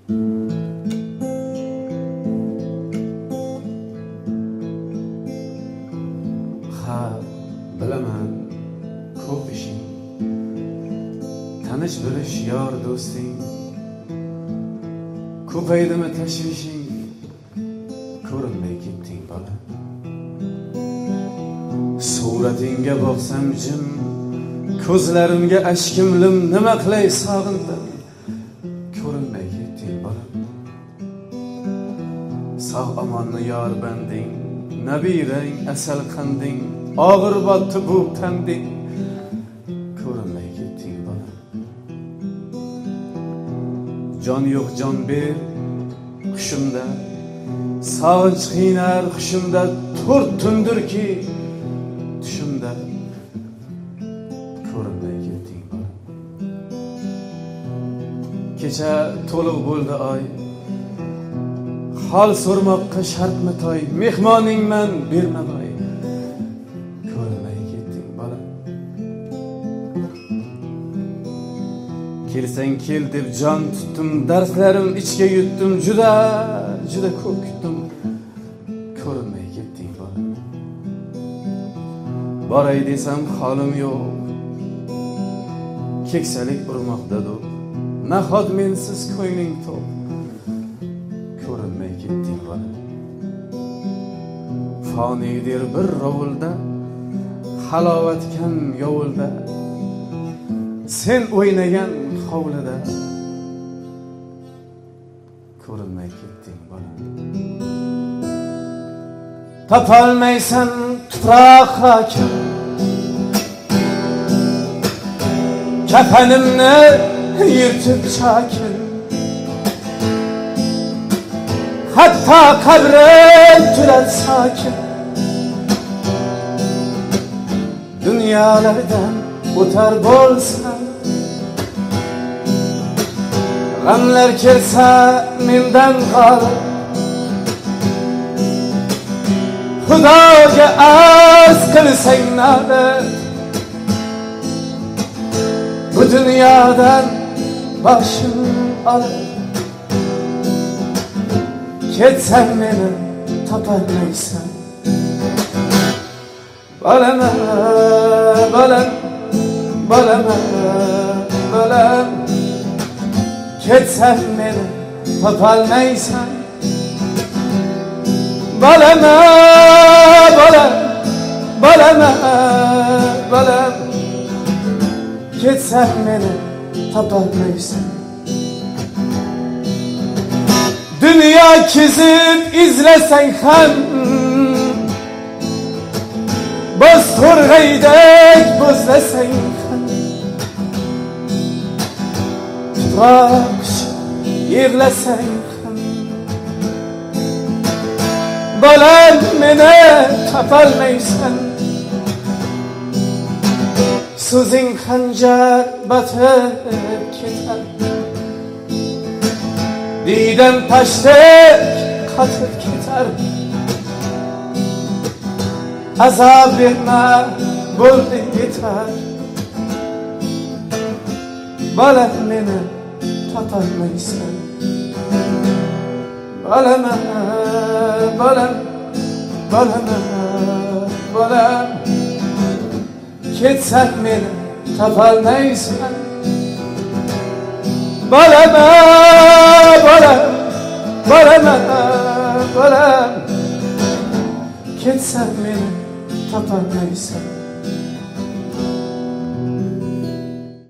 Ha, bilaman, ko'p ishing, tanish bilish yor do'sting, ko'paydimi tashvishing, ko'rinmay ketding bola. Suratingga boqsam jim, ko'zlarimga ashkim lim, nima qilay sog'indim, ko'rinmay ketding bola. Sog' omonni yor banding, nabirang asal qanding, og'ir botdi bu tanding, ko'rinmay ketding bola. Jon yo'q jon ber hushimda, sog'inch qiynar hushimda, to'rt tundirki tushimda, ko'rinmay ketding bola. Kecha to'liq bo'ldi oy, hol so'rmoqqa shartmi toy, mehmoningman berma boy, ko'rinmay ketding bola. Kelsang kel deb jon tutdim, darslarim ichga yutdim, juda juda ko'p kutdim, ko'rinmay ketding bola. Boray desam holim yo'q, keksalik urmoqda do'q, nahot mensiz ko'ngling to'q, ko'rinmay ketding bola. Foniydir bir rovulda, halovat kam yovulda, sen o'ynagan hovlida, ko'rinmay ketding bola. Topolmaysan tuproq hokim, kafanimni yirtib chokin, hatto qabrim turar sokin. Dunyolardan o'tar bo'lsam, g'amlar kelsa mendan g'olib, Xudoga arz qilsang navbat, bu dunyodan boshim olib, ketsang meni topolmaysan. Bolama, bolam, bolama, bolam, ketsang meni topolmaysan. Bolama, bolam, bolama, bolam, ketsang meni topolmaysan. Dünya kezib izlasang ham, boz to'rg'aydek bo'zlasang ham, tuproq yig'lasang ham, bolam meni topolmaysan. So'zing xanjar botib ketar, diydam tashdek qotib ketar. Azob berma, bo'ldi yetar. Bolam meni topolmaysan. Bolama, bolam, bolama, bolam, ketsang meni topolmaysan. Bolama, bolam, bolama, bolam, ketsang meni topolmaysan.